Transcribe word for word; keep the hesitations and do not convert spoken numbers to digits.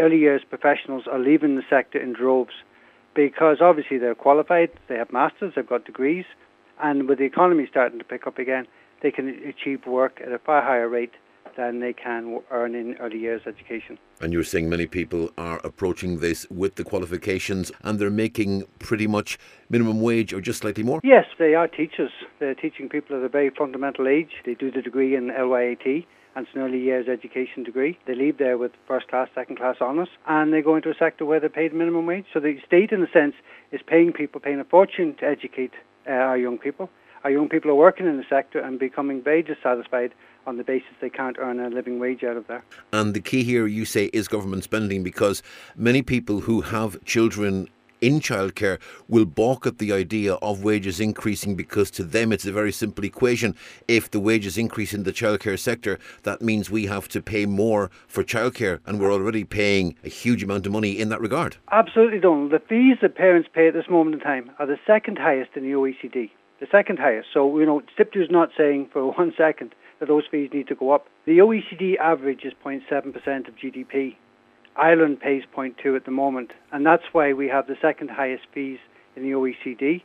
early years professionals are leaving the sector in droves because obviously they're qualified, they have masters, they've got degrees, and with the economy starting to pick up again, they can achieve work at a far higher rate than they can earn in early years education. And you're saying many people are approaching this with the qualifications and they're making pretty much minimum wage or just slightly more? Yes, they are teachers. They're teaching people at a very fundamental age. They do the degree in L Y A T, and it's an early years education degree. They leave there with first class, second class honours, and they go into a sector where they're paid minimum wage. So the state, in a sense, is paying people, paying a fortune to educate uh, our young people. Our young people are working in the sector and becoming very dissatisfied on the basis they can't earn a living wage out of there. And the key here, you say, is government spending, because many people who have children in childcare will balk at the idea of wages increasing, because to them it's a very simple equation. If the wages increase in the childcare sector, that means we have to pay more for childcare, and we're already paying a huge amount of money in that regard. Absolutely, Donald. The fees that parents pay at this moment in time are the second highest in the O E C D. The second highest. So, you know, SIPTU is not saying for one second that those fees need to go up. The O E C D average is zero point seven percent of G D P. Ireland pays zero point two at the moment, and that's why we have the second highest fees in the O E C D.